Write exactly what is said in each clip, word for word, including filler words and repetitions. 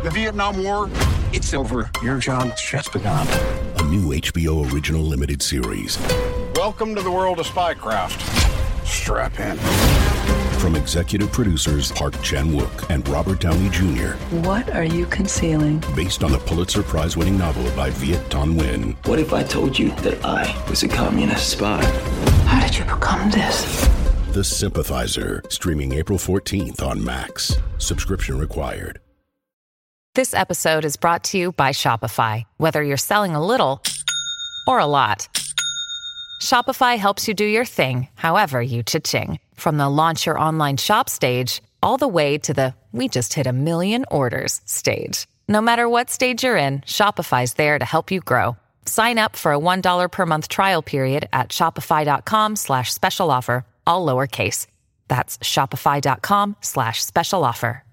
The Vietnam War, it's over. Your job's just begun. A new H B O original limited series. Welcome to the world of spycraft. Strap in. From executive producers Park Chan-wook and Robert Downey Junior What are you concealing? Based on the Pulitzer Prize-winning novel by Viet Thanh Nguyen. What if I told you that I was a communist spy? How did you become this? The Sympathizer, streaming April fourteenth on Max. Subscription required. This episode is brought to you by Shopify. Whether you're selling a little or a lot, Shopify helps you do your thing, however you cha-ching. From the launch your online shop stage, all the way to the we just hit a million orders stage. No matter what stage you're in, Shopify's there to help you grow. Sign up for a one dollar per month trial period at shopify.com slash special offer, all lowercase. That's shopify.com slash special offer.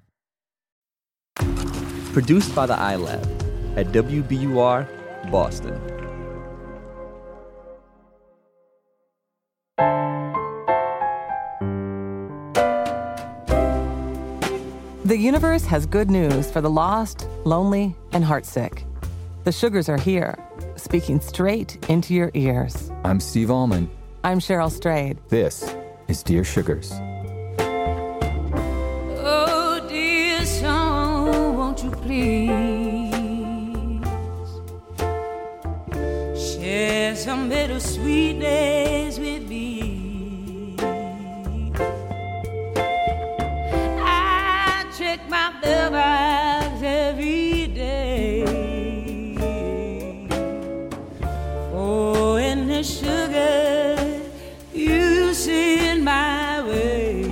Produced by the iLab at W B U R, Boston. The universe has good news for the lost, lonely, and heartsick. The Sugars are here, speaking straight into your ears. I'm Steve Allman. I'm Cheryl Strayed. This is Dear Sugars. Oh, dear song, won't you please share some bittersweet days with me? My love eyes every day. Oh, and the sugar you send my way.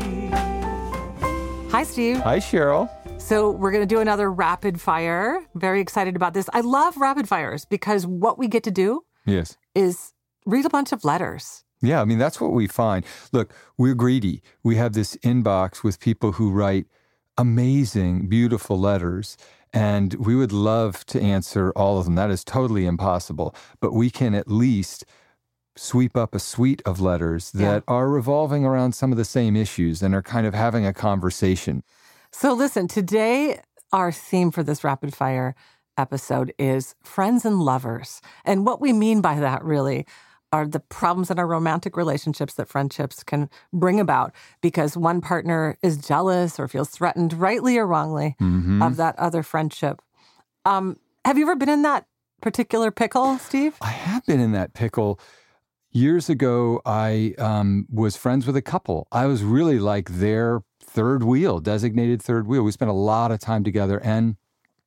Hi, Steve. Hi, Cheryl. So we're going to do another rapid fire. Very excited about this. I love rapid fires because what we get to do yes. is read a bunch of letters. Yeah, I mean, that's what we find. Look, we're greedy. We have this inbox with people who write amazing, beautiful letters, and we would love to answer all of them. That is totally impossible, but we can at least sweep up a suite of letters that yeah. are revolving around some of the same issues and are kind of having a conversation. So listen, today our theme for this rapid fire episode is friends and lovers. And what we mean by that really are the problems in our romantic relationships that friendships can bring about because one partner is jealous or feels threatened, rightly or wrongly, mm-hmm. of that other friendship. Um, have you ever been in that particular pickle, Steve? I have been in that pickle. Years ago, I um, was friends with a couple. I was really like their third wheel, designated third wheel. We spent a lot of time together, and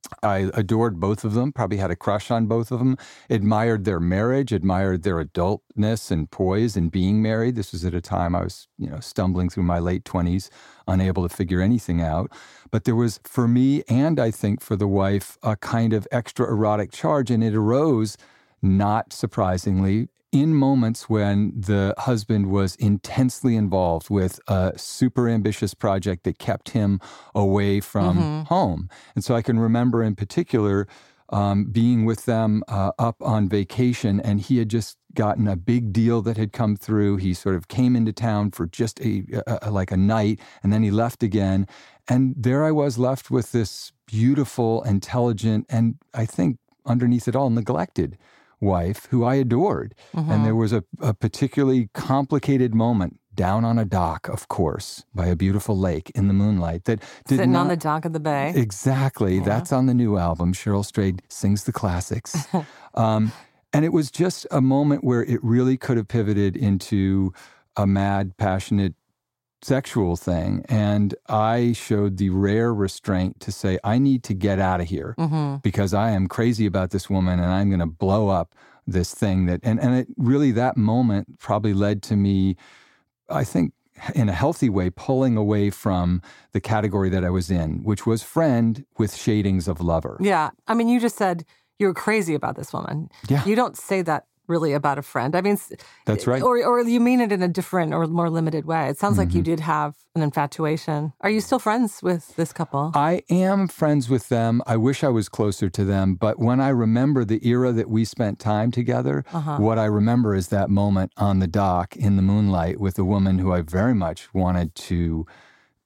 I adored both of them, probably had a crush on both of them, admired their marriage, admired their adultness and poise in being married. This was at a time I was, you know, stumbling through my late twenties, unable to figure anything out. But there was, for me, and I think for the wife, a kind of extra erotic charge, and it arose, not surprisingly, in moments when the husband was intensely involved with a super ambitious project that kept him away from mm-hmm. home. And so I can remember in particular um, being with them uh, up on vacation, and he had just gotten a big deal that had come through. He sort of came into town for just a, a like a night, and then he left again. And there I was left with this beautiful, intelligent, and I think underneath it all, neglected wife who I adored. Mm-hmm. And there was a, a particularly complicated moment down on a dock, of course, by a beautiful lake in the moonlight that did Sitting not, on the dock of the bay. Exactly. Yeah. That's on the new album. Cheryl Strayed sings the classics. um, and it was just a moment where it really could have pivoted into a mad, passionate sexual thing. And I showed the rare restraint to say, I need to get out of here mm-hmm. because I am crazy about this woman and I'm going to blow up this thing that, and, and it really, that moment probably led to me, I think, in a healthy way, pulling away from the category that I was in, which was friend with shadings of lover. Yeah. I mean, you just said you were crazy about this woman. Yeah. You don't say that really about a friend. I mean, that's right. Or, or you mean it in a different or more limited way. It sounds mm-hmm. like you did have an infatuation. Are you still friends with this couple? I am friends with them. I wish I was closer to them. But when I remember the era that we spent time together, uh-huh. what I remember is that moment on the dock in the moonlight with a woman who I very much wanted to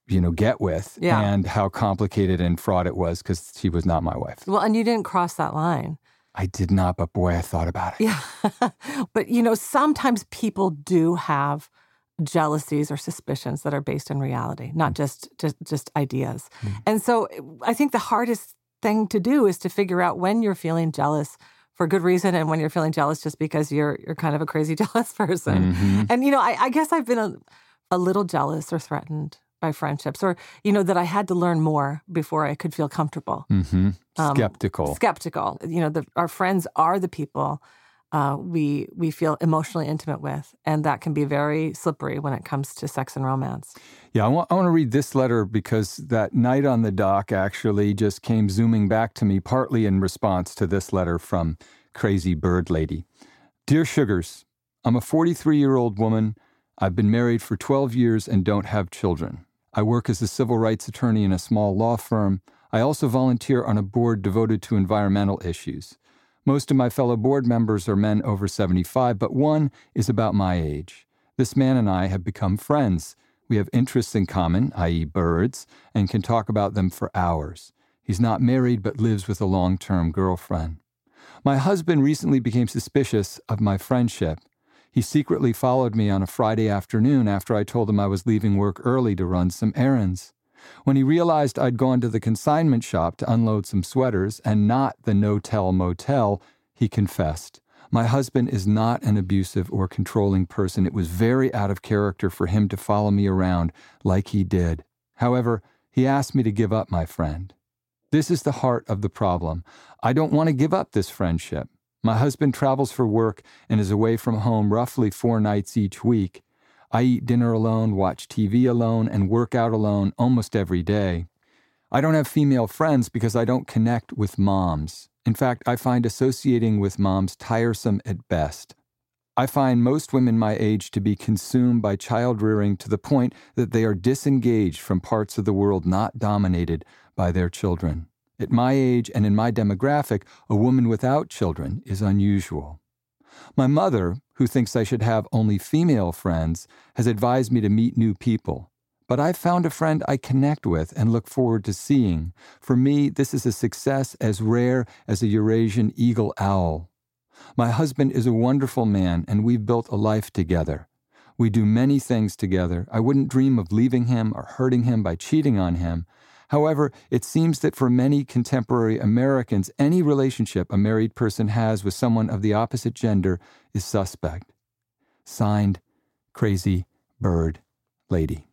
you know, get with Yeah. and how complicated and fraught it was because she was not my wife. Well, and you didn't cross that line. I did not, but boy, I thought about it. Yeah. But, you know, sometimes people do have jealousies or suspicions that are based in reality, not just just, just ideas. Mm. And so I think the hardest thing to do is to figure out when you're feeling jealous for good reason and when you're feeling jealous just because you're you're kind of a crazy jealous person. Mm-hmm. And, you know, I, I guess I've been a, a little jealous or threatened by friendships, or, you know, that I had to learn more before I could feel comfortable. Mm-hmm. Um, Skeptical. Skeptical. You know, the, our friends are the people uh, we we feel emotionally intimate with, and that can be very slippery when it comes to sex and romance. Yeah, I want, I want to read this letter because that night on the dock actually just came zooming back to me, partly in response to this letter from Crazy Bird Lady. Dear Sugars, I'm a forty-three-year-old woman. I've been married for twelve years and don't have children. I work as a civil rights attorney in a small law firm. I also volunteer on a board devoted to environmental issues. Most of my fellow board members are men over seventy-five, but one is about my age. This man and I have become friends. We have interests in common, that is birds, and can talk about them for hours. He's not married, but lives with a long-term girlfriend. My husband recently became suspicious of my friendship. He secretly followed me on a Friday afternoon after I told him I was leaving work early to run some errands. When he realized I'd gone to the consignment shop to unload some sweaters and not the no-tell motel, he confessed. My husband is not an abusive or controlling person. It was very out of character for him to follow me around like he did. However, he asked me to give up my friend. This is the heart of the problem. I don't want to give up this friendship. My husband travels for work and is away from home roughly four nights each week. I eat dinner alone, watch T V alone, and work out alone almost every day. I don't have female friends because I don't connect with moms. In fact, I find associating with moms tiresome at best. I find most women my age to be consumed by child rearing to the point that they are disengaged from parts of the world not dominated by their children. At my age and in my demographic, a woman without children is unusual. My mother, who thinks I should have only female friends, has advised me to meet new people. But I've found a friend I connect with and look forward to seeing. For me, this is a success as rare as a Eurasian eagle owl. My husband is a wonderful man, and we've built a life together. We do many things together. I wouldn't dream of leaving him or hurting him by cheating on him. However, it seems that for many contemporary Americans, any relationship a married person has with someone of the opposite gender is suspect. Signed, Crazy Bird Lady.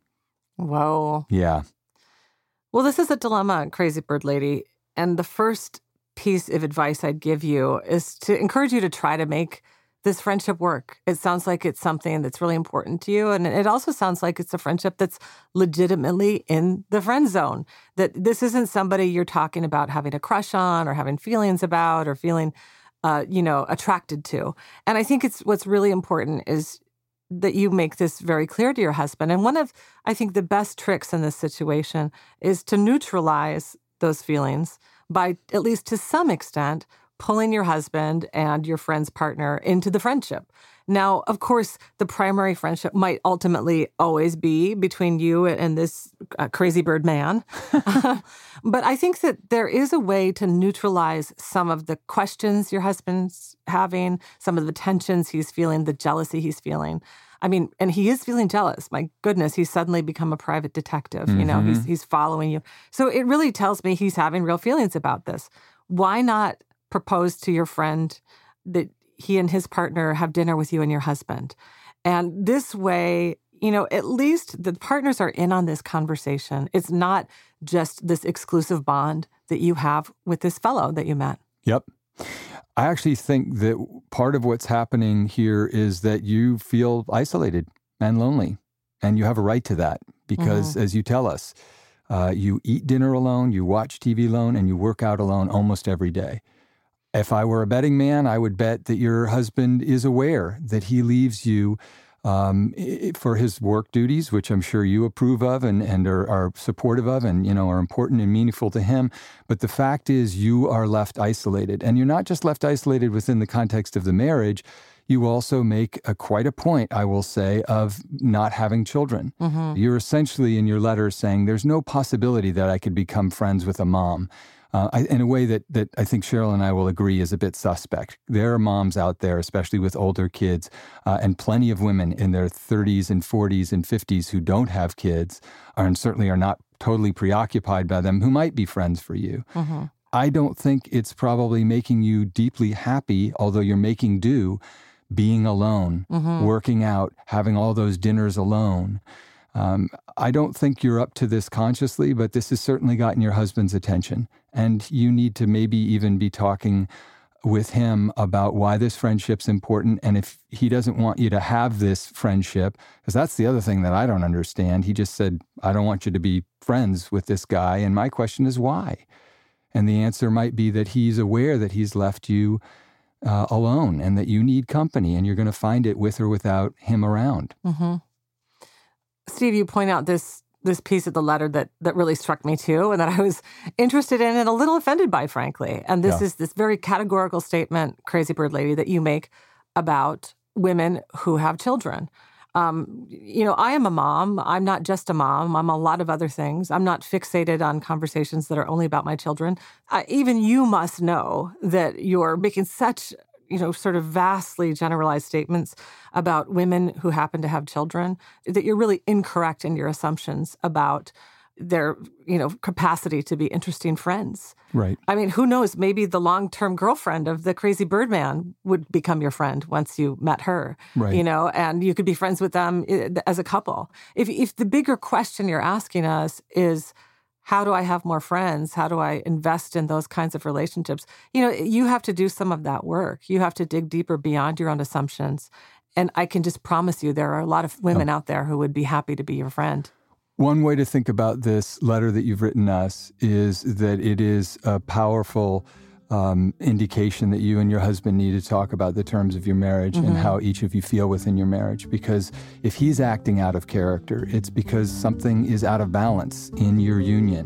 Whoa. Yeah. Well, this is a dilemma, Crazy Bird Lady. And the first piece of advice I'd give you is to encourage you to try to make this friendship work. It sounds like it's something that's really important to you. And it also sounds like it's a friendship that's legitimately in the friend zone, that this isn't somebody you're talking about having a crush on or having feelings about or feeling, uh, you know, attracted to. And I think it's what's really important is that you make this very clear to your husband. And one of, I think, the best tricks in this situation is to neutralize those feelings by, at least to some extent, pulling your husband and your friend's partner into the friendship. Now, of course, the primary friendship might ultimately always be between you and this uh, crazy bird man. But I think that there is a way to neutralize some of the questions your husband's having, some of the tensions he's feeling, the jealousy he's feeling. I mean, and he is feeling jealous. My goodness, he's suddenly become a private detective. Mm-hmm. You know, he's he's following you. So it really tells me he's having real feelings about this. Why not propose to your friend that he and his partner have dinner with you and your husband? And this way, you know, at least the partners are in on this conversation. It's not just this exclusive bond that you have with this fellow that you met. Yep. I actually think that part of what's happening here is that you feel isolated and lonely, and you have a right to that because, mm-hmm. as you tell us, uh, you eat dinner alone, you watch T V alone, and you work out alone almost every day. If I were a betting man, I would bet that your husband is aware that he leaves you um, for his work duties, which I'm sure you approve of and, and are, are supportive of and, you know, are important and meaningful to him. But the fact is you are left isolated. And you're not just left isolated within the context of the marriage. you also make a, quite a point, I will say, of not having children. Mm-hmm. You're essentially in your letter saying there's no possibility that I could become friends with a mom. Uh, I, in a way that that I think Cheryl and I will agree is a bit suspect. There are moms out there, especially with older kids, uh, and plenty of women in their thirties and forties and fifties who don't have kids, are, and certainly are not totally preoccupied by them, who might be friends for you. Mm-hmm. I don't think it's probably making you deeply happy, although you're making do, being alone, mm-hmm. working out, having all those dinners alone. Um, I don't think you're up to this consciously, but this has certainly gotten your husband's attention. And you need to maybe even be talking with him about why this friendship's important. And if he doesn't want you to have this friendship, because that's the other thing that I don't understand. He just said, I don't want you to be friends with this guy. And my question is why? And the answer might be that he's aware that he's left you uh, alone and that you need company, and you're going to find it with or without him around. Mm-hmm. Steve, you point out this this piece of the letter that that really struck me too, and that I was interested in and a little offended by, frankly. And this yeah. is this very categorical statement, Crazy Bird Lady, that you make about women who have children. Um, you know, I am a mom. I'm not just a mom. I'm a lot of other things. I'm not fixated on conversations that are only about my children. I, even you must know that you're making such, you know, sort of vastly generalized statements about women who happen to have children, that you're really incorrect in your assumptions about their, you know, capacity to be interesting friends. Right. I mean, who knows? Maybe the long-term girlfriend of the crazy Birdman would become your friend once you met her, right. you know, and you could be friends with them as a couple. If if the bigger question you're asking us is, how do I have more friends? How do I invest in those kinds of relationships? You know, you have to do some of that work. You have to dig deeper beyond your own assumptions. And I can just promise you there are a lot of women oh. out there who would be happy to be your friend. One way to think about this letter that you've written us is that it is a powerful um, indication that you and your husband need to talk about the terms of your marriage mm-hmm. and how each of you feel within your marriage. Because if he's acting out of character, it's because something is out of balance in your union.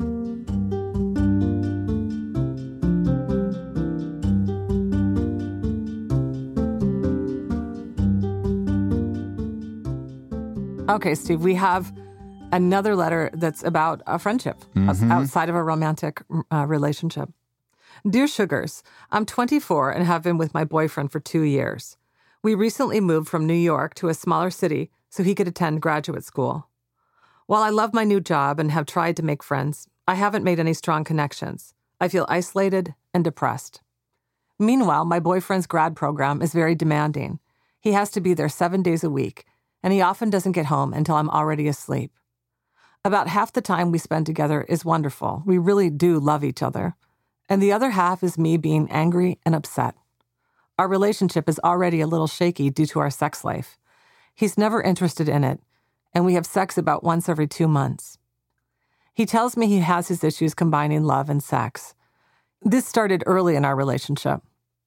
Okay, Steve, we have another letter that's about a friendship mm-hmm. outside of a romantic uh, relationship. Dear Sugars, I'm twenty-four and have been with my boyfriend for two years. We recently moved from New York to a smaller city so he could attend graduate school. While I love my new job and have tried to make friends, I haven't made any strong connections. I feel isolated and depressed. Meanwhile, my boyfriend's grad program is very demanding. He has to be there seven days a week, and he often doesn't get home until I'm already asleep. About half the time we spend together is wonderful. We really do love each other. And the other half is me being angry and upset. Our relationship is already a little shaky due to our sex life. He's never interested in it, and we have sex about once every two months. He tells me he has his issues combining love and sex. This started early in our relationship.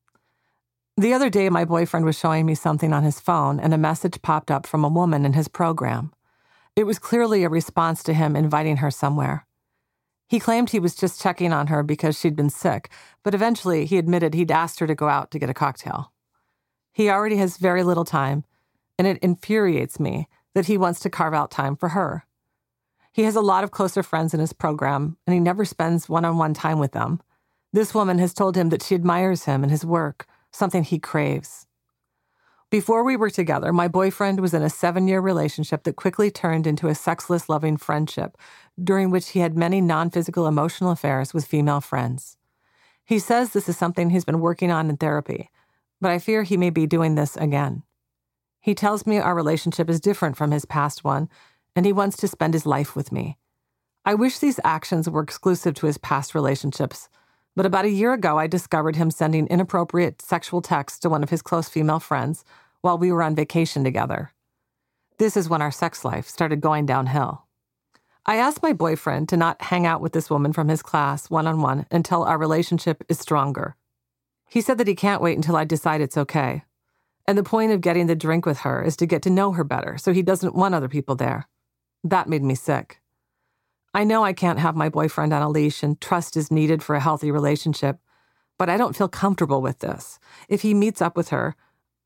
The other day, my boyfriend was showing me something on his phone, and a message popped up from a woman in his program. It was clearly a response to him inviting her somewhere. He claimed he was just checking on her because she'd been sick, but eventually he admitted he'd asked her to go out to get a cocktail. He already has very little time, and it infuriates me that he wants to carve out time for her. He has a lot of closer friends in his program, and he never spends one-on-one time with them. This woman has told him that she admires him and his work, something he craves. Before we were together, my boyfriend was in a seven-year relationship that quickly turned into a sexless, loving friendship, during which he had many non-physical emotional affairs with female friends. He says this is something he's been working on in therapy, but I fear he may be doing this again. He tells me our relationship is different from his past one, and he wants to spend his life with me. I wish these actions were exclusive to his past relationships, but about a year ago, I discovered him sending inappropriate sexual texts to one of his close female friends while we were on vacation together. This is when our sex life started going downhill. I asked my boyfriend to not hang out with this woman from his class one-on-one until our relationship is stronger. He said that he can't wait until I decide it's okay. And the point of getting the drink with her is to get to know her better, so he doesn't want other people there. That made me sick. I know I can't have my boyfriend on a leash and trust is needed for a healthy relationship, but I don't feel comfortable with this. If he meets up with her,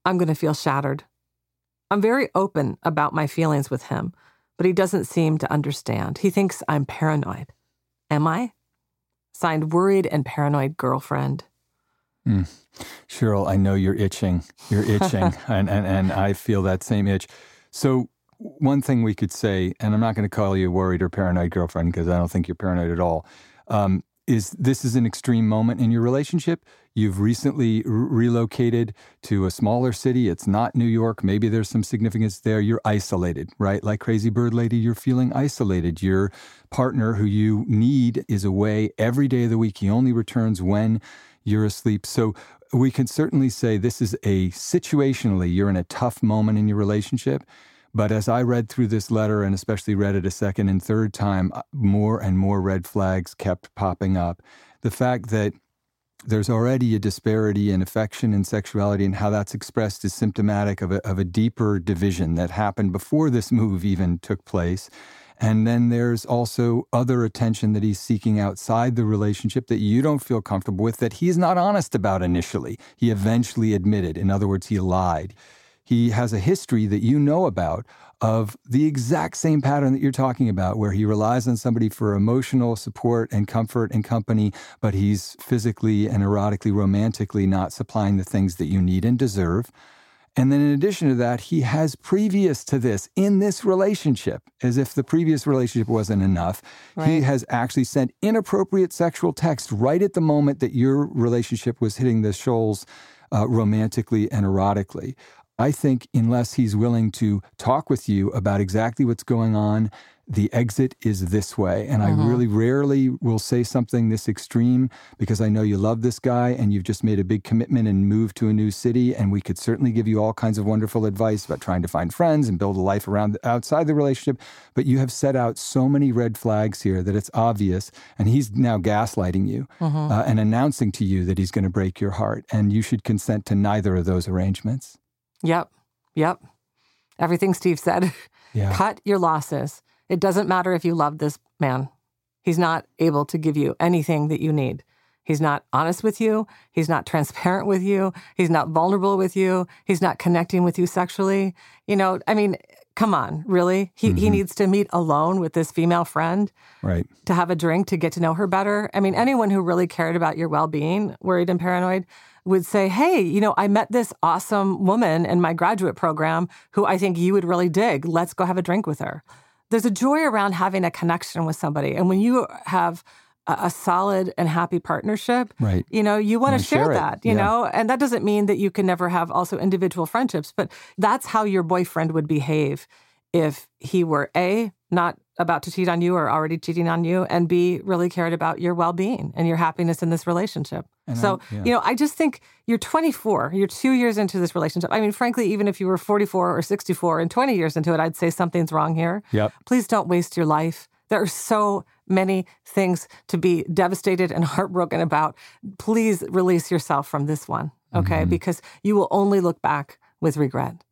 I'm going to feel shattered. I'm very open about my feelings with him, but he doesn't seem to understand. He thinks I'm paranoid. Am I? Signed, Worried and Paranoid Girlfriend. Mm. Cheryl, I know you're itching. You're itching, and, and, and I feel that same itch. So one thing we could say, and I'm not going to call you a worried or paranoid girlfriend because I don't think you're paranoid at all, um, is this is an extreme moment in your relationship. You've recently r- relocated to a smaller city. It's not New York. Maybe there's some significance there. You're isolated, right? Like Crazy Bird Lady, you're feeling isolated. Your partner who you need is away every day of the week. He only returns when you're asleep. So we can certainly say this is a situationally, you're in a tough moment in your relationship. But as I read through this letter, and especially read it a second and third time, more and more red flags kept popping up. The fact that there's already a disparity in affection and sexuality and how that's expressed is symptomatic of a, of a deeper division that happened before this move even took place. And then there's also other attention that he's seeking outside the relationship that you don't feel comfortable with, that he's not honest about initially. He eventually admitted. In other words, he lied. He has a history that you know about of the exact same pattern that you're talking about, where he relies on somebody for emotional support and comfort and company, but he's physically and erotically, romantically not supplying the things that you need and deserve. And then in addition to that, he has previous to this, in this relationship, as if the previous relationship wasn't enough, right. He has actually sent inappropriate sexual text right at the moment that your relationship was hitting the shoals uh, romantically and erotically. I think unless he's willing to talk with you about exactly what's going on, the exit is this way. And mm-hmm. I really rarely will say something this extreme because I know you love this guy and you've just made a big commitment and moved to a new city. And we could certainly give you all kinds of wonderful advice about trying to find friends and build a life around outside the relationship. But you have set out so many red flags here that it's obvious. And he's now gaslighting you mm-hmm. uh, and announcing to you that he's going to break your heart. And you should consent to neither of those arrangements. Yep. Yep. Everything Steve said. Yeah. Cut your losses. It doesn't matter if you love this man. He's not able to give you anything that you need. He's not honest with you. He's not transparent with you. He's not vulnerable with you. He's not connecting with you sexually. You know, I mean, come on, really? He mm-hmm. he needs to meet alone with this female friend. Right. To have a drink, to get to know her better. I mean, anyone who really cared about your well-being, worried and paranoid, would say, hey, you know, I met this awesome woman in my graduate program who I think you would really dig. Let's go have a drink with her. There's a joy around having a connection with somebody. And when you have a, a solid and happy partnership, right. you know, you want to share, share that, you yeah. know, and that doesn't mean that you can never have also individual friendships, but that's how your boyfriend would behave if he were A, not about to cheat on you or already cheating on you, and B, really cared about your well-being and your happiness in this relationship. And so, I, yeah. you know, I just think you're twenty-four, you're two years into this relationship. I mean, frankly, even if you were forty-four or sixty-four and twenty years into it, I'd say something's wrong here. Yep. Please don't waste your life. There are so many things to be devastated and heartbroken about. Please release yourself from this one, okay? Mm-hmm. Because you will only look back with regret.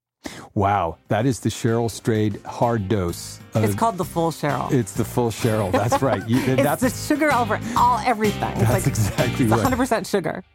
Wow, that is the Cheryl Strayed hard dose. Of, it's called the full Cheryl. It's the full Cheryl. That's right. You, it's that's the sugar over all everything. It's that's like, exactly it's right. one hundred percent sugar.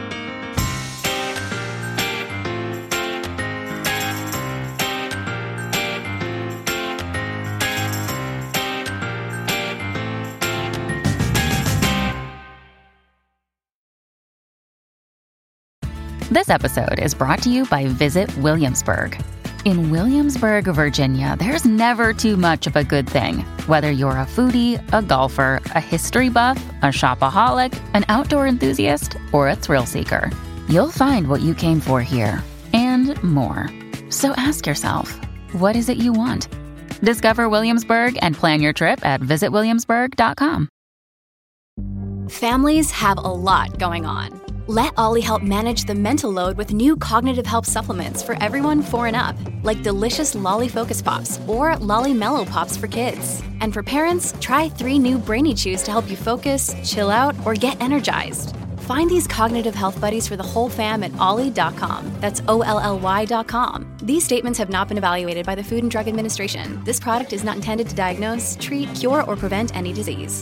This episode is brought to you by Visit Williamsburg. In Williamsburg, Virginia, there's never too much of a good thing. Whether you're a foodie, a golfer, a history buff, a shopaholic, an outdoor enthusiast, or a thrill seeker, you'll find what you came for here and more. So ask yourself, what is it you want? Discover Williamsburg and plan your trip at visit williamsburg dot com. Families have a lot going on. Let Ollie help manage the mental load with new cognitive help supplements for everyone four and up, like delicious Lolly Focus Pops or Lolly Mellow Pops for kids. And for parents, try three new Brainy Chews to help you focus, chill out, or get energized. Find these cognitive health buddies for the whole fam at ollie dot com. That's O L L Y dot com. These statements have not been evaluated by the Food and Drug Administration. This product is not intended to diagnose, treat, cure, or prevent any disease.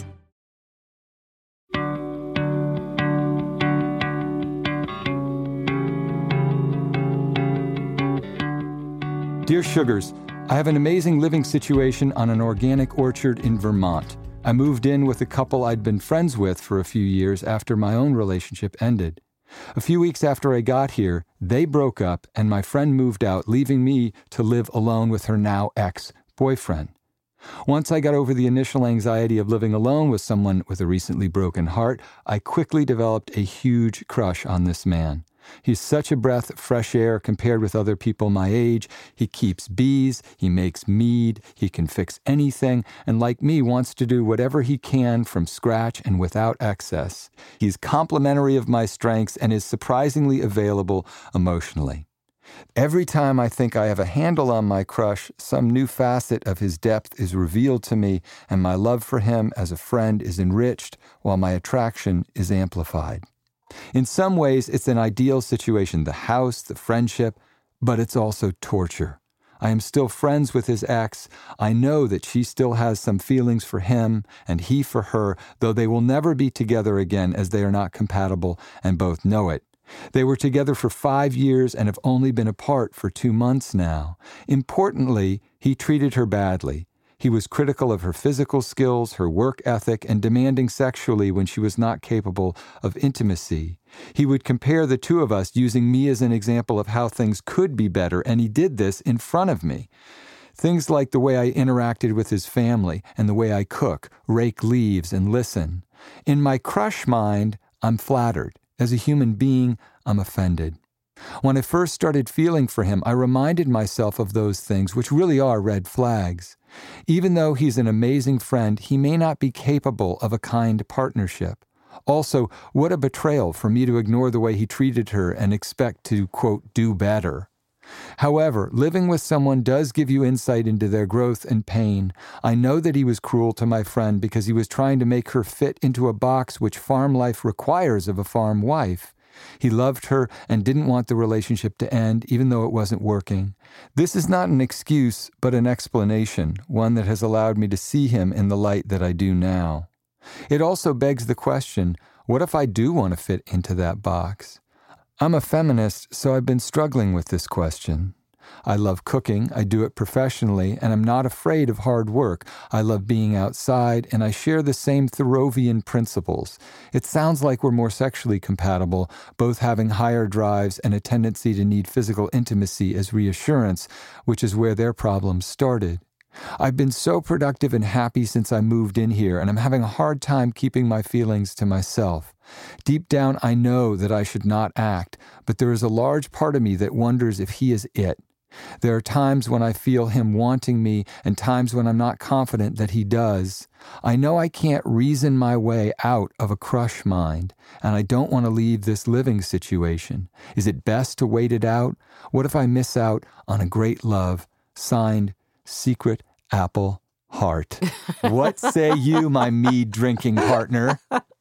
Dear Sugars, I have an amazing living situation on an organic orchard in Vermont. I moved in with a couple I'd been friends with for a few years after my own relationship ended. A few weeks after I got here, they broke up and my friend moved out, leaving me to live alone with her now ex-boyfriend. Once I got over the initial anxiety of living alone with someone with a recently broken heart, I quickly developed a huge crush on this man. He's such a breath of fresh air compared with other people my age. He keeps bees, he makes mead, he can fix anything, and like me, wants to do whatever he can from scratch and without excess. He's complimentary of my strengths and is surprisingly available emotionally. Every time I think I have a handle on my crush, some new facet of his depth is revealed to me, and my love for him as a friend is enriched while my attraction is amplified. In some ways, it's an ideal situation, the house, the friendship, but it's also torture. I am still friends with his ex. I know that she still has some feelings for him and he for her, though they will never be together again as they are not compatible and both know it. They were together for five years and have only been apart for two months now. Importantly, he treated her badly. He was critical of her physical skills, her work ethic, and demanding sexually when she was not capable of intimacy. He would compare the two of us, using me as an example of how things could be better, and he did this in front of me. Things like the way I interacted with his family and the way I cook, rake leaves, and listen. In my crush mind, I'm flattered. As a human being, I'm offended. When I first started feeling for him, I reminded myself of those things, which really are red flags. Even though he's an amazing friend, he may not be capable of a kind partnership. Also, what a betrayal for me to ignore the way he treated her and expect to, quote, do better. However, living with someone does give you insight into their growth and pain. I know that he was cruel to my friend because he was trying to make her fit into a box which farm life requires of a farm wife. He loved her and didn't want the relationship to end, even though it wasn't working. This is not an excuse, but an explanation, one that has allowed me to see him in the light that I do now. It also begs the question, what if I do want to fit into that box? I'm a feminist, so I've been struggling with this question. I love cooking, I do it professionally, and I'm not afraid of hard work. I love being outside, and I share the same Thoreauvian principles. It sounds like we're more sexually compatible, both having higher drives and a tendency to need physical intimacy as reassurance, which is where their problems started. I've been so productive and happy since I moved in here, and I'm having a hard time keeping my feelings to myself. Deep down, I know that I should not act, but there is a large part of me that wonders if he is it. There are times when I feel him wanting me and times when I'm not confident that he does. I know I can't reason my way out of a crush mind, and I don't want to leave this living situation. Is it best to wait it out? What if I miss out on a great love? Signed, Secret Apple Heart. What say you, my mead-drinking partner?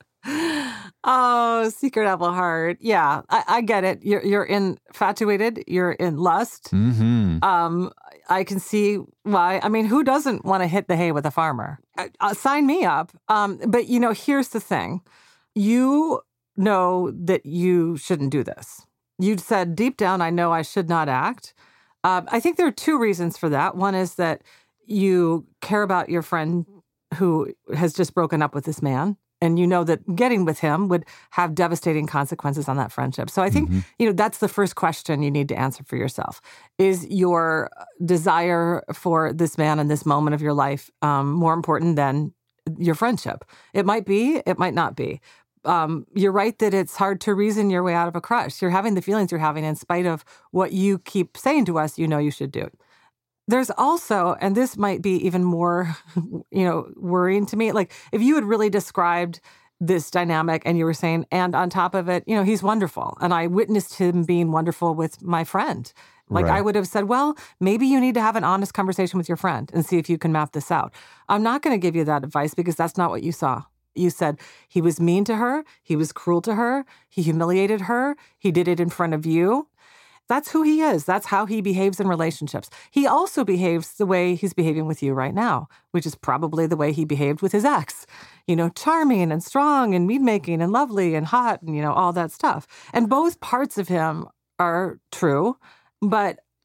Oh, Secret Apple Heart. Yeah, I, I get it. You're you're infatuated. You're in lust. Mm-hmm. Um, I can see why. I mean, who doesn't want to hit the hay with a farmer? Uh, uh, sign me up. Um, but, you know, here's the thing. You know that you shouldn't do this. You said, deep down, I know I should not act. Uh, I think there are two reasons for that. One is that you care about your friend who has just broken up with this man. And you know that getting with him would have devastating consequences on that friendship. So I think, mm-hmm. you know, that's the first question you need to answer for yourself. Is your desire for this man in this moment of your life um, more important than your friendship? It might be, it might not be. Um, you're right that it's hard to reason your way out of a crush. You're having the feelings you're having in spite of what you keep saying to us you know you should do. There's also, and this might be even more, you know, worrying to me, like if you had really described this dynamic and you were saying, and on top of it, you know, he's wonderful. And I witnessed him being wonderful with my friend. Like right. I would have said, well, maybe you need to have an honest conversation with your friend and see if you can map this out. I'm not going to give you that advice because that's not what you saw. You said he was mean to her. He was cruel to her. He humiliated her. He did it in front of you. That's who he is. That's how he behaves in relationships. He also behaves the way he's behaving with you right now, which is probably the way he behaved with his ex. You know, charming and strong and mead-making and lovely and hot and, you know, all that stuff. And both parts of him are true. But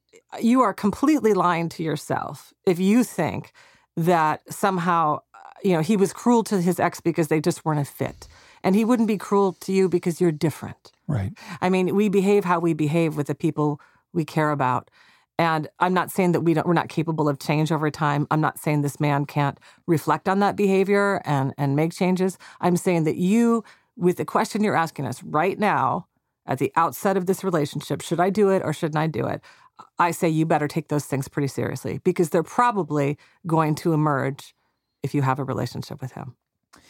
you are completely lying to yourself if you think that somehow, you know, he was cruel to his ex because they just weren't a fit. And he wouldn't be cruel to you because you're different. Right. I mean, we behave how we behave with the people we care about. And I'm not saying that we don't, we're not capable of change over time. I'm not saying this man can't reflect on that behavior and, and make changes. I'm saying that you, with the question you're asking us right now, at the outset of this relationship, should I do it or shouldn't I do it? I say you better take those things pretty seriously because they're probably going to emerge if you have a relationship with him.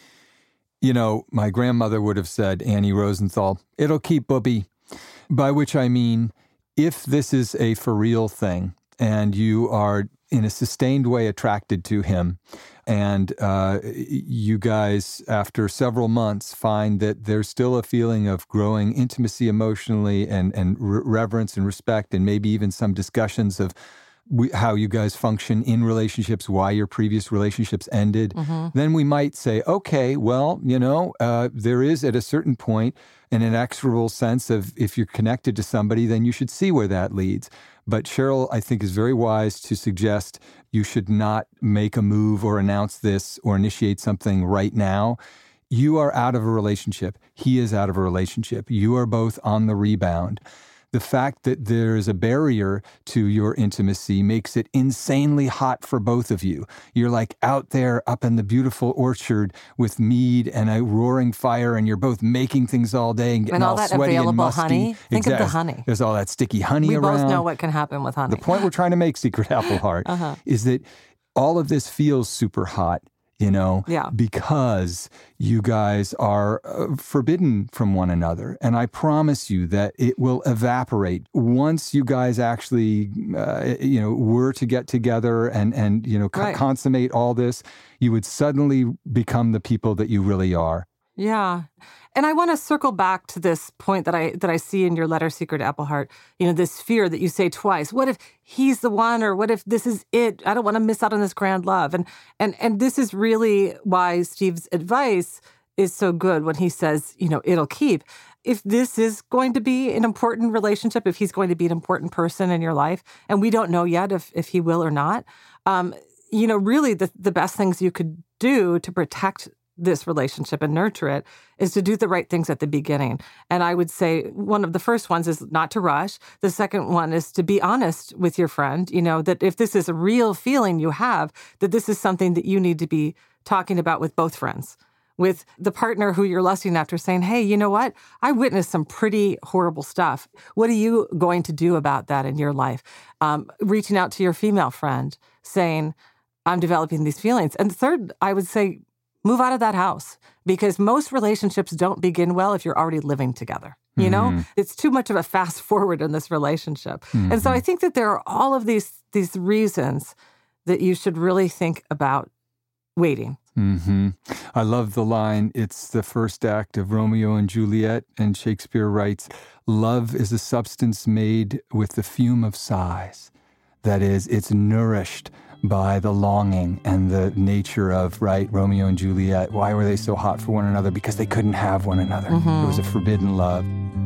You know, my grandmother would have said, Annie Rosenthal, it'll keep, booby. By which I mean, if this is a for real thing and you are in a sustained way attracted to him and uh, you guys, after several months, find that there's still a feeling of growing intimacy emotionally and, and re- reverence and respect and maybe even some discussions of we, how you guys function in relationships, why your previous relationships ended, mm-hmm. then we might say, okay, well, you know, uh, there is at a certain point an inexorable sense of if you're connected to somebody, then you should see where that leads. But Cheryl, I think, is very wise to suggest you should not make a move or announce this or initiate something right now. You are out of a relationship. He is out of a relationship. You are both on the rebound. The fact that there is a barrier to your intimacy makes it insanely hot for both of you. You're like out there up in the beautiful orchard with mead and a roaring fire, and you're both making things all day and getting and all, all that sweaty available and musty. Honey. Think exactly. of the honey. There's all that sticky honey we around. We both know what can happen with honey. The point we're trying to make, Secret Apple Heart, uh-huh. is that all of this feels super hot. You know, yeah. because you guys are uh, forbidden from one another. And I promise you that it will evaporate once you guys actually, uh, you know, were to get together and, and you know, co- right. consummate all this, you would suddenly become the people that you really are. Yeah. And I want to circle back to this point that I that I see in your letter, Secret Apple Heart, you know, this fear that you say twice. What if he's the one, or what if this is it? I don't want to miss out on this grand love. And and and this is really why Steve's advice is so good when he says, you know, it'll keep. If this is going to be an important relationship, if he's going to be an important person in your life, and we don't know yet if if he will or not, um, you know, really the, the best things you could do to protect this relationship and nurture it is to do the right things at the beginning. And I would say one of the first ones is not to rush. The second one is to be honest with your friend, you know, that if this is a real feeling you have, that this is something that you need to be talking about with both friends, with the partner who you're lusting after, saying, hey, you know what? I witnessed some pretty horrible stuff. What are you going to do about that in your life? Um, reaching out to your female friend, saying, I'm developing these feelings. And third, I would say, move out of that house, because most relationships don't begin well if you're already living together. You mm-hmm. know, it's too much of a fast forward in this relationship. Mm-hmm. And so I think that there are all of these these reasons that you should really think about waiting. Mm-hmm. I love the line, it's the first act of Romeo and Juliet, and Shakespeare writes, love is a substance made with the fume of sighs. That is, it's nourished by the longing and the nature of, right, Romeo and Juliet. Why were they so hot for one another? Because they couldn't have one another. Mm-hmm. It was a forbidden love.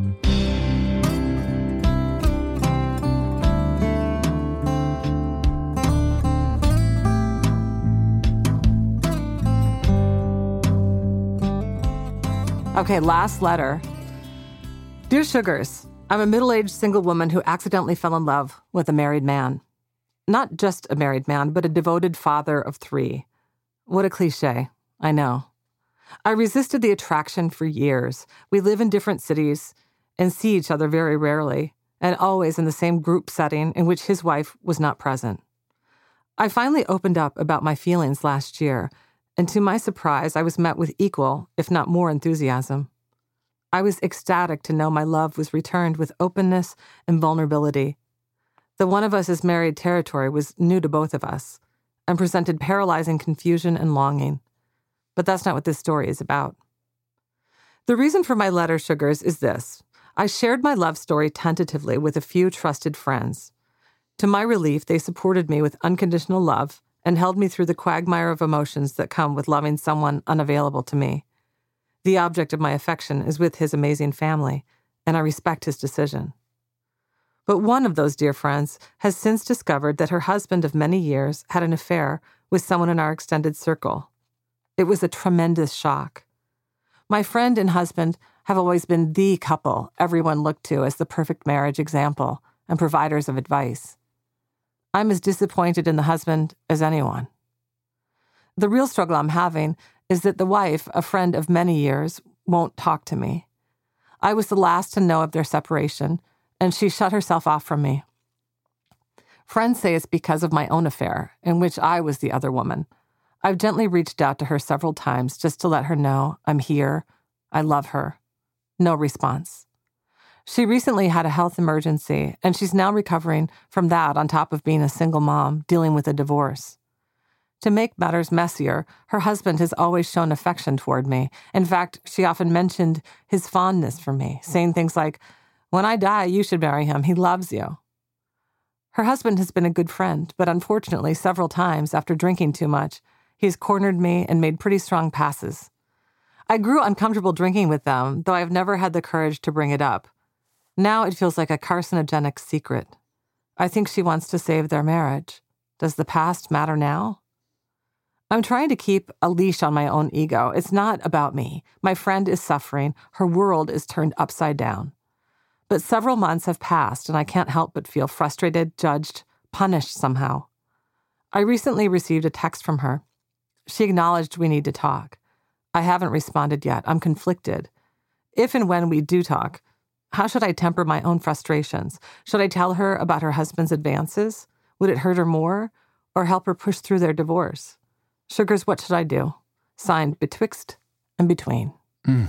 Okay, last letter. Dear Sugars, I'm a middle-aged single woman who accidentally fell in love with a married man. Not just a married man, but a devoted father of three. What a cliche, I know. I resisted the attraction for years. We live in different cities and see each other very rarely, and always in the same group setting in which his wife was not present. I finally opened up about my feelings last year, and to my surprise, I was met with equal, if not more, enthusiasm. I was ecstatic to know my love was returned with openness and vulnerability. The one of us is married territory was new to both of us and presented paralyzing confusion and longing. But that's not what this story is about. The reason for my letter, Sugars, is this. I shared my love story tentatively with a few trusted friends. To my relief, they supported me with unconditional love and held me through the quagmire of emotions that come with loving someone unavailable to me. The object of my affection is with his amazing family, and I respect his decision. But one of those dear friends has since discovered that her husband of many years had an affair with someone in our extended circle. It was a tremendous shock. My friend and husband have always been the couple everyone looked to as the perfect marriage example and providers of advice. I'm as disappointed in the husband as anyone. The real struggle I'm having is that the wife, a friend of many years, won't talk to me. I was the last to know of their separation, and she shut herself off from me. Friends say it's because of my own affair, in which I was the other woman. I've gently reached out to her several times just to let her know I'm here, I love her. No response. She recently had a health emergency, and she's now recovering from that on top of being a single mom dealing with a divorce. To make matters messier, her husband has always shown affection toward me. In fact, she often mentioned his fondness for me, saying things like, "When I die, you should marry him. He loves you." Her husband has been a good friend, but unfortunately, several times after drinking too much, he's cornered me and made pretty strong passes. I grew uncomfortable drinking with them, though I've never had the courage to bring it up. Now it feels like a carcinogenic secret. I think she wants to save their marriage. Does the past matter now? I'm trying to keep a leash on my own ego. It's not about me. My friend is suffering. Her world is turned upside down. But several months have passed, and I can't help but feel frustrated, judged, punished somehow. I recently received a text from her. She acknowledged we need to talk. I haven't responded yet. I'm conflicted. If and when we do talk, how should I temper my own frustrations? Should I tell her about her husband's advances? Would it hurt her more, or help her push through their divorce? Sugars, what should I do? Signed, Betwixt and Between. Mm.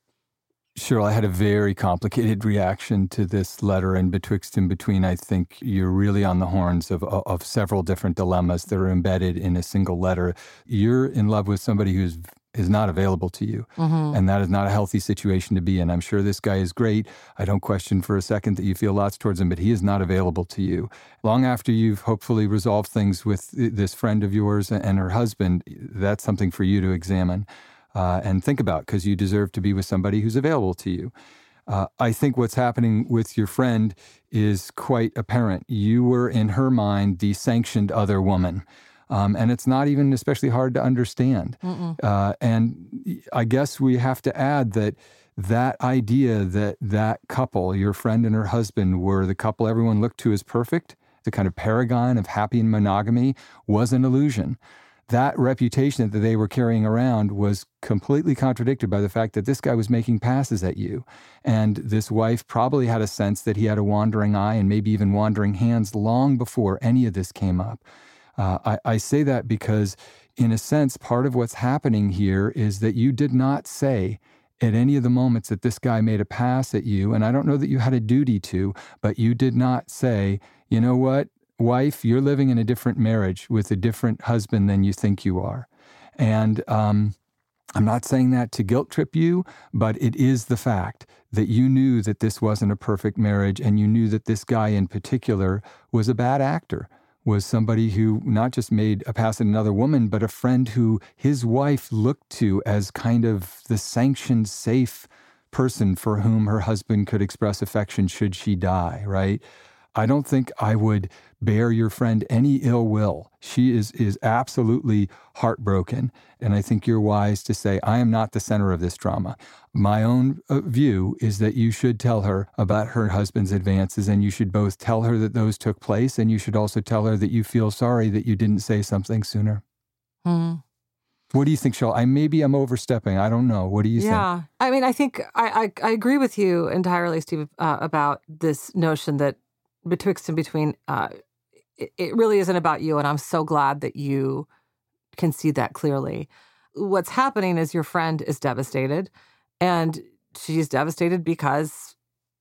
Cheryl, I had a very complicated reaction to this letter, and Betwixt and Between, I think you're really on the horns of, of several different dilemmas that are embedded in a single letter. You're in love with somebody who's is not available to you, mm-hmm. and that is not a healthy situation to be in. I'm sure this guy is great. I don't question for a second that you feel lots towards him, but he is not available to you. Long after you've hopefully resolved things with this friend of yours and her husband, that's something for you to examine uh, and think about, because you deserve to be with somebody who's available to you. Uh, I think what's happening with your friend is quite apparent. You were, in her mind, the sanctioned other woman. Um, and it's not even especially hard to understand. Uh, and I guess we have to add that that idea that that couple, your friend and her husband, were the couple everyone looked to as perfect, the kind of paragon of happy monogamy, was an illusion. That reputation that they were carrying around was completely contradicted by the fact that this guy was making passes at you. And this wife probably had a sense that he had a wandering eye and maybe even wandering hands long before any of this came up. Uh, I, I say that because, in a sense, part of what's happening here is that you did not say at any of the moments that this guy made a pass at you, and I don't know that you had a duty to, but you did not say, you know what, wife, you're living in a different marriage with a different husband than you think you are. And um, I'm not saying that to guilt trip you, but it is the fact that you knew that this wasn't a perfect marriage, and you knew that this guy in particular was a bad actor. Was somebody who not just made a pass at another woman, but a friend who his wife looked to as kind of the sanctioned, safe person for whom her husband could express affection should she die, right? I don't think I would bear your friend any ill will. She is is absolutely heartbroken, and I think you're wise to say, I am not the center of this drama. My own uh, view is that you should tell her about her husband's advances, and you should both tell her that those took place, and you should also tell her that you feel sorry that you didn't say something sooner. Hmm. What do you think, Cheryl? I maybe I'm overstepping. I don't know. What do you yeah. think? Yeah, I mean, I think I, I, I agree with you entirely, Steve, uh, about this notion that betwixt and between, uh, it, it really isn't about you, and I'm so glad that you can see that clearly. What's happening is your friend is devastated, and she's devastated because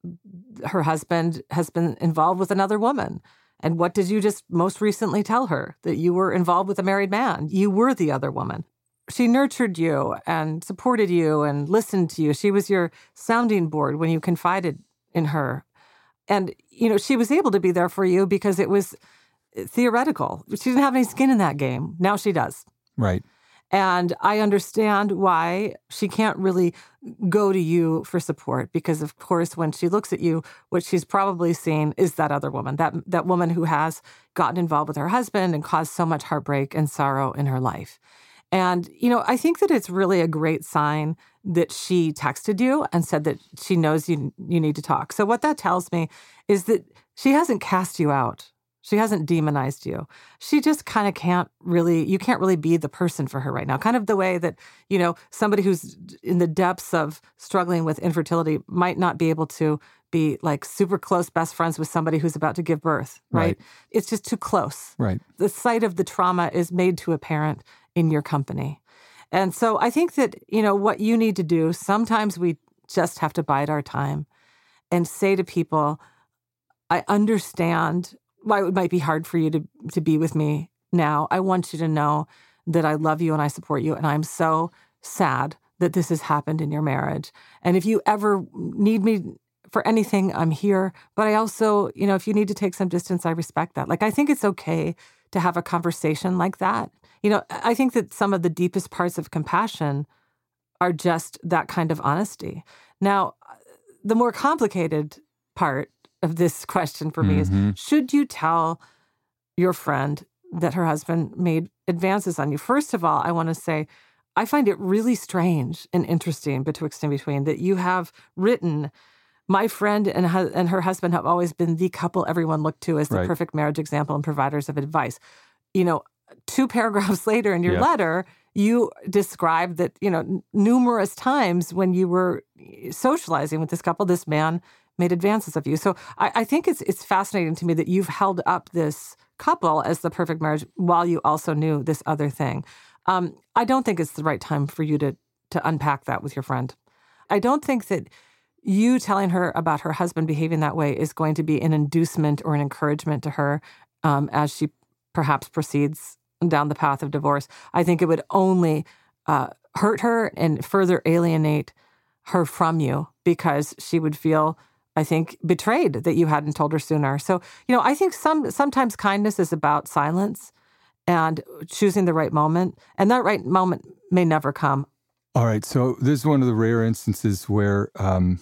her husband has been involved with another woman. And what did you just most recently tell her? That you were involved with a married man. You were the other woman. She nurtured you and supported you and listened to you. She was your sounding board when you confided in her. And, you know, she was able to be there for you because it was theoretical. She didn't have any skin in that game. Now she does. Right. And I understand why she can't really go to you for support because, of course, when she looks at you, what she's probably seen is that other woman, that that woman who has gotten involved with her husband and caused so much heartbreak and sorrow in her life. And, you know, I think that it's really a great sign that she texted you and said that she knows you you need to talk. So what that tells me is that she hasn't cast you out. She hasn't demonized you. She just kind of can't really, you can't really be the person for her right now. Kind of the way that, you know, somebody who's in the depths of struggling with infertility might not be able to be like super close best friends with somebody who's about to give birth, right? Right. It's just too close. Right. The sight of the trauma is made too apparent in your company. And so I think that, you know, what you need to do, sometimes we just have to bide our time and say to people, I understand why it might be hard for you to, to be with me now. I want you to know that I love you and I support you. And I'm so sad that this has happened in your marriage. And if you ever need me for anything, I'm here. But I also, you know, if you need to take some distance, I respect that. Like, I think it's okay to have a conversation like that. You know, I think that some of the deepest parts of compassion are just that kind of honesty. Now, the more complicated part of this question for me Mm-hmm. is, should you tell your friend that her husband made advances on you? First of all, I want to say, I find it really strange and interesting betwixt and between that you have written, my friend and, hu- and her husband have always been the couple everyone looked to as the Right. perfect marriage example and providers of advice. You know, two paragraphs later in your Yeah. letter, you described that, you know, n- numerous times when you were socializing with this couple, this man made advances of you. So I, I think it's it's fascinating to me that you've held up this couple as the perfect marriage while you also knew this other thing. Um, I don't think it's the right time for you to to unpack that with your friend. I don't think that you telling her about her husband behaving that way is going to be an inducement or an encouragement to her um, as she perhaps proceeds down the path of divorce. I think it would only uh, hurt her and further alienate her from you because she would feel, I think, betrayed that you hadn't told her sooner. So, you know, I think some sometimes kindness is about silence and choosing the right moment. And that right moment may never come. All right. So this is one of the rare instances where um,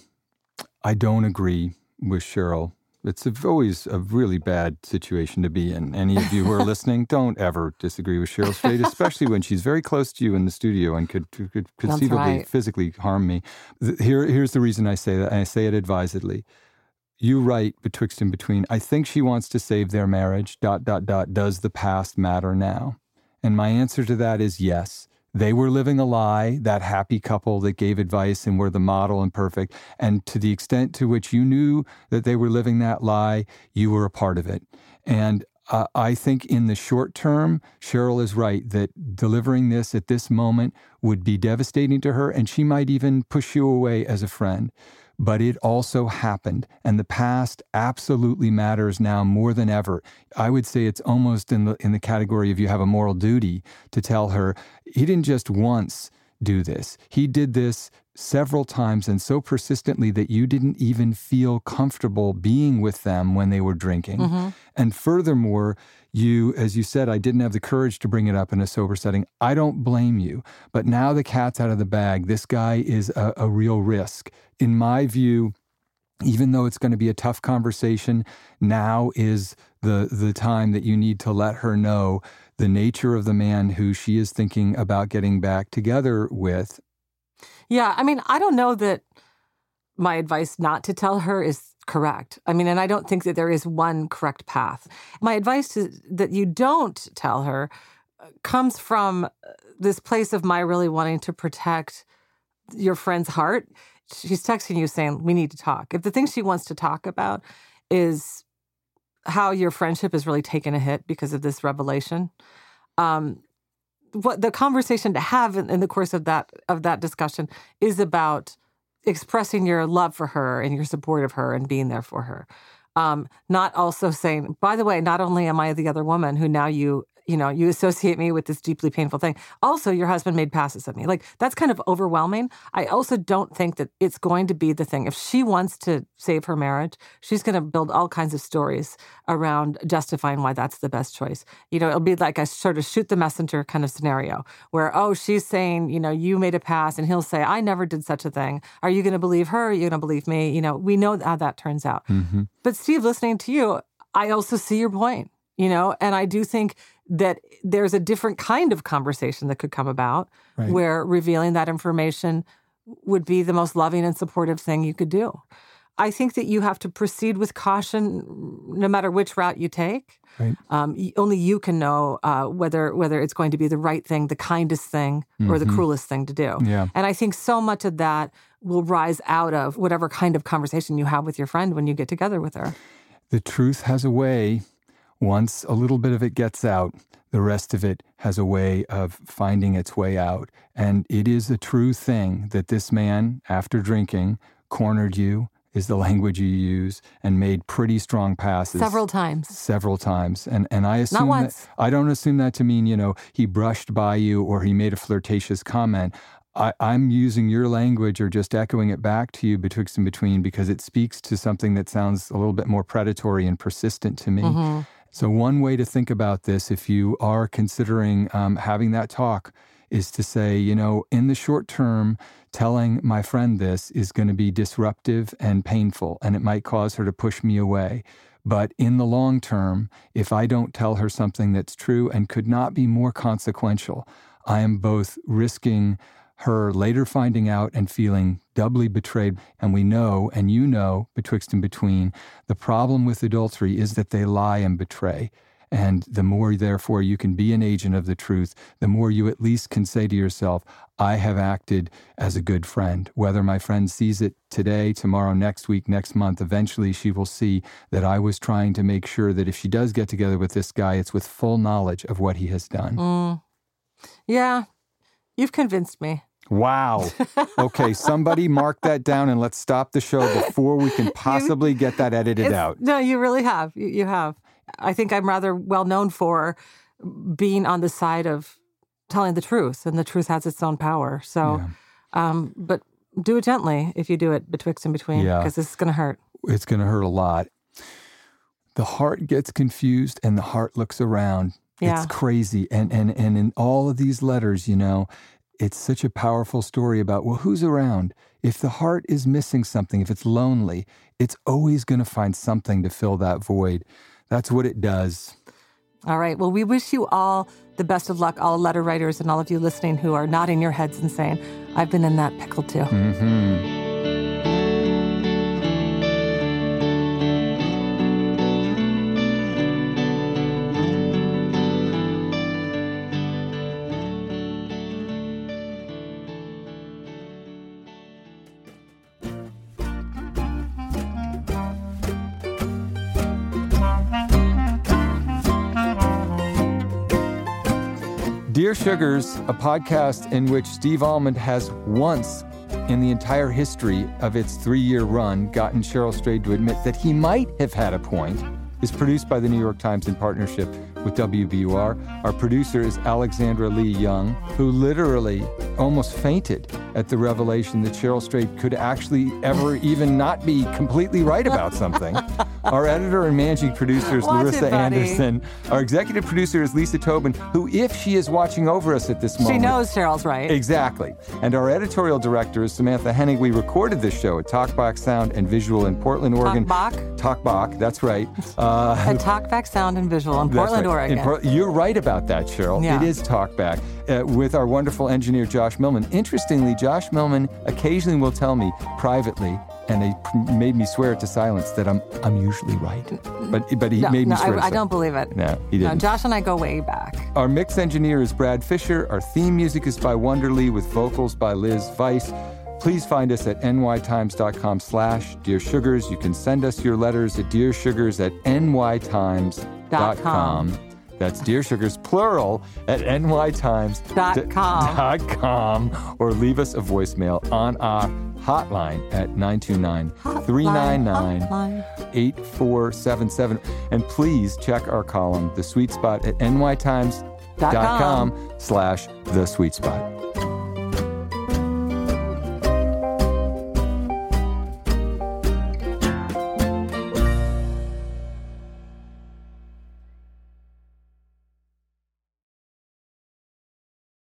I don't agree with Cheryl. It's a, always a really bad situation to be in. Any of you who are listening, don't ever disagree with Cheryl Strayed, especially when she's very close to you in the studio and could, could conceivably right. physically harm me. Here, here's the reason I say that, and I say it advisedly. You write betwixt and between, I think she wants to save their marriage, dot, dot, dot, does the past matter now? And my answer to that is yes. They were living a lie, that happy couple that gave advice and were the model and perfect. And to the extent to which you knew that they were living that lie, you were a part of it. And uh, I think in the short term, Cheryl is right that delivering this at this moment would be devastating to her, and she might even push you away as a friend. But it also happened, and the past absolutely matters now more than ever. I would say it's almost in the in the category of you have a moral duty to tell her, he didn't just once do this. He did this several times and so persistently that you didn't even feel comfortable being with them when they were drinking. Mm-hmm. And furthermore, you, as you said, I didn't have the courage to bring it up in a sober setting. I don't blame you. But now the cat's out of the bag. This guy is a, a real risk. In my view, even though it's going to be a tough conversation, now is the the time that you need to let her know the nature of the man who she is thinking about getting back together with. Yeah, I mean, I don't know that my advice not to tell her is correct. I mean, and I don't think that there is one correct path. My advice is that you don't tell her comes from this place of my really wanting to protect your friend's heart. She's texting you saying, we need to talk. If the thing she wants to talk about is how your friendship has really taken a hit because of this revelation, um, what the conversation to have in, in the course of that of that discussion is about expressing your love for her and your support of her and being there for her. Um, not also saying, by the way, not only am I the other woman who now you you know, you associate me with this deeply painful thing. Also, your husband made passes at me. Like, that's kind of overwhelming. I also don't think that it's going to be the thing. If she wants to save her marriage, she's going to build all kinds of stories around justifying why that's the best choice. You know, it'll be like a sort of shoot the messenger kind of scenario where, oh, she's saying, you know, you made a pass, and he'll say, I never did such a thing. Are you going to believe her? Are you going to believe me? You know, we know how that turns out. Mm-hmm. But Steve, listening to you, I also see your point, you know, and I do think that there's a different kind of conversation that could come about right. where revealing that information would be the most loving and supportive thing you could do. I think that you have to proceed with caution no matter which route you take. Right. Um, only you can know uh, whether whether it's going to be the right thing, the kindest thing, mm-hmm. or the cruelest thing to do. Yeah. And I think so much of that will rise out of whatever kind of conversation you have with your friend when you get together with her. The truth has a way. Once a little bit of it gets out, the rest of it has a way of finding its way out. And it is a true thing that this man, after drinking, cornered you, is the language you use, and made pretty strong passes. Several times. Several times. And and I assume Not once. That, I don't assume that to mean, you know, he brushed by you or he made a flirtatious comment. I, I'm using your language or just echoing it back to you betwixt and between because it speaks to something that sounds a little bit more predatory and persistent to me. Mm-hmm. So one way to think about this, if you are considering um, having that talk, is to say, you know, in the short term, telling my friend this is going to be disruptive and painful, and it might cause her to push me away. But in the long term, if I don't tell her something that's true and could not be more consequential, I am both risking her later finding out and feeling doubly betrayed. And we know, and you know, betwixt and between, the problem with adultery is that they lie and betray. And the more, therefore, you can be an agent of the truth, the more you at least can say to yourself, I have acted as a good friend. Whether my friend sees it today, tomorrow, next week, next month, eventually she will see that I was trying to make sure that if she does get together with this guy, it's with full knowledge of what he has done. Mm. Yeah, you've convinced me. Wow. Okay, somebody mark that down and let's stop the show before we can possibly you, get that edited out. No, you really have. You, you have. I think I'm rather well known for being on the side of telling the truth, and the truth has its own power. So, yeah. um, but do it gently if you do it betwixt and between, yeah. because this is going to hurt. It's going to hurt a lot. The heart gets confused and the heart looks around. Yeah. It's crazy. And, and, and in all of these letters, you know, it's such a powerful story about, well, who's around? If the heart is missing something, if it's lonely, it's always going to find something to fill that void. That's what it does. All right. Well, we wish you all the best of luck, all letter writers and all of you listening who are nodding your heads and saying, I've been in that pickle too. Mm-hmm. Dear Sugars, a podcast in which Steve Almond has once in the entire history of its three-year run gotten Cheryl Strayed to admit that he might have had a point, is produced by the New York Times in partnership with W B U R. Our producer is Alexandra Lee Young, who literally almost fainted at the revelation that Cheryl Strayed could actually ever even not be completely right about something. Our editor and managing producer is Watch Larissa it, buddy. Anderson. Our executive producer is Lisa Tobin, who, if she is watching over us at this moment... She knows Cheryl's right. Exactly. And our editorial director is Samantha Hennig. We recorded this show at Talkback Sound and Visual in Portland, Oregon. Talkback? Talkback, that's right. Uh, at Talkback Sound and Visual in Portland, right. Oregon. In Por- You're right about that, Cheryl. Yeah. It is Talkback. Uh, with our wonderful engineer, Josh Millman. Interestingly, Josh Millman occasionally will tell me privately, and it made me swear to silence, that I'm I'm usually right. But but he no, made me no, swear I, to I don't believe it. No, he didn't. No, Josh and I go way back. Our mix engineer is Brad Fisher. Our theme music is by Wonderly with vocals by Liz Weiss. Please find us at nytimes.com slash Dear Sugars. You can send us your letters at dearsugars at nytimes dot com. That's Dear Sugars, plural, at nytimes dot com. Or leave us a voicemail on our hotline at nine two nine, three nine nine, eight four seven seven. And please check our column, The Sweet Spot, at n y times dot com slash The Sweet Spot.